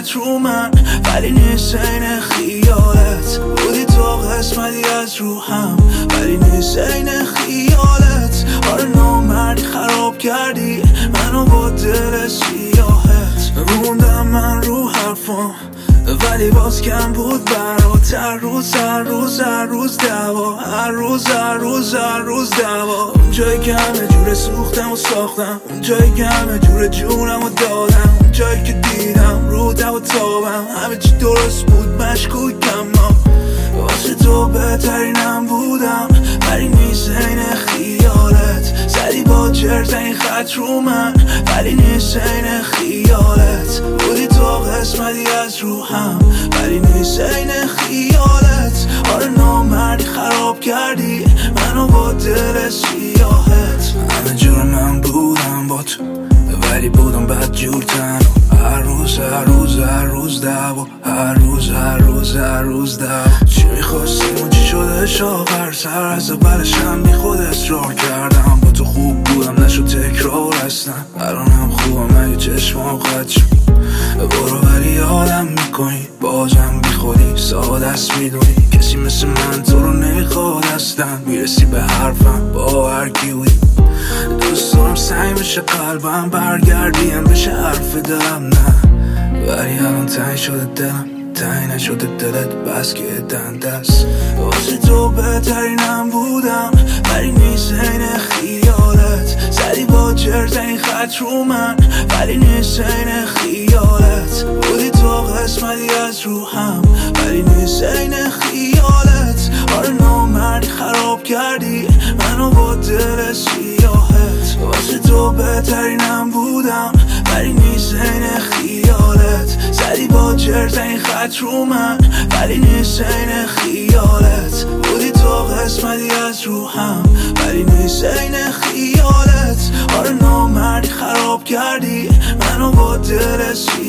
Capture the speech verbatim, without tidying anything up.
خط رو من، ولی نیست این خیالت. بودی تو قسمتی از روحم، ولی نیست این خیالت. آره نامردی خراب کردی منو با دل سیاهت. روندم من رو حرفم ولی باز کم بود برات. هر روز هر روز هر روز دعوا، هر روز هر روز هر روز دعوا. اون جایی که همه جوره سوختم و ساختم، اون جایی که همه جوره جونم و دادم، اون جایی که دیدم رو دو و تابم همه چی درست بود مشکوکم. واسه تو بهترینم بودم، ولی نیست این خیالت. زدی با چرت این خط رو من، ولی نیست این خیالت. بودی تو قسمتی از روحم، ولی نیست این خیالت. آره نامردی خراب کردی منو با دل سیاهت. همه جور من بودم با تو، ولی بودم بد جور تنها. هر روز هر روز هر روز دعوا، هر روز هر روز هر روز دعوا. چی میخواستیم و چی شده شاخر سر از اولشم بی خود اصرار کردم. با تو خوب بودم نشد تکرار هستم، الانم خوبم اگه چشمام خط شد. برو ولی آدم میکنی بازم بی خودی، ساده است میدونی کسی مثل من تو رو نمیخواد هستم. میرسی به حرفم با هر کی بودی، دوست دارم سعی بشه قلبم برگردیم بشه حرف دلم نه. ولی الان تنگ شده دلم، تنگ نشده دلت بس که دنده است. واسه تو بهترینم بودم، ولی نیست این خیالت. زدی با چرت این خط رو من، ولی نیست این خیالت. بودی تو قسمتی از روحم، ولی نیست این خیالت. آره نامردی خراب کردی منو با دل سیاهت. واسه تو بهترینم بودم، ولی نیست این خیالت. زدی با چرت این خط رو من، ولی نیست این خیالت. بودی تو قسمتی از روحم، ولی نیست این خیالت. آره نامردی خراب کردی منو با دل سیاهت.